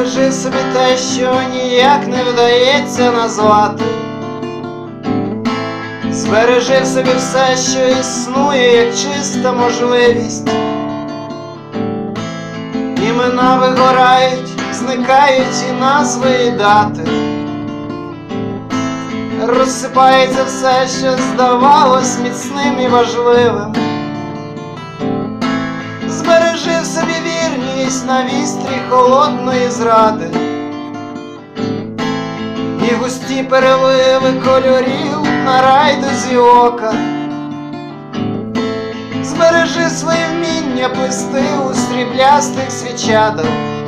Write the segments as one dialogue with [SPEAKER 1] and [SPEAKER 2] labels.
[SPEAKER 1] Збережи собі те, що ніяк не вдається назвати. Збережи в собі все, що існує, як чиста можливість. Імена вигорають, зникають і назви, і дати. Розсипається все, що здавалось міцним і важливим. Збережи в собі вірність на вістрі холодної зради і густі переливи кольорів на райдузі ока. Збережи своє вміння плести у сріблястих свічатах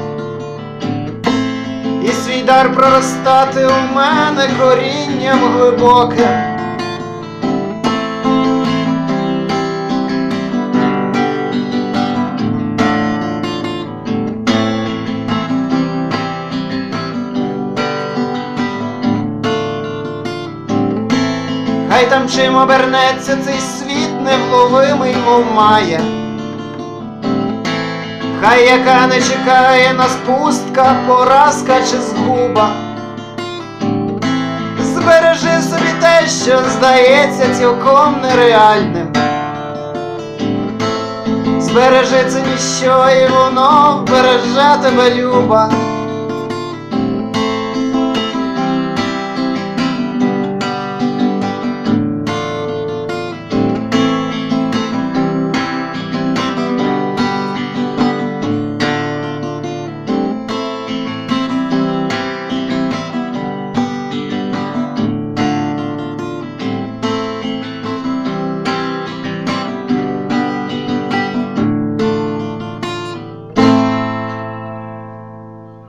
[SPEAKER 1] і свій дар проростати у мене корінням глибоким. Хай там чим обернеться цей світ невловимий, мов має. Хай яка не чекає нас пустка, поразка чи згуба. Збережи собі те, що здається цілком нереальним. Збережи це ніщо, і воно береже тебе, люба.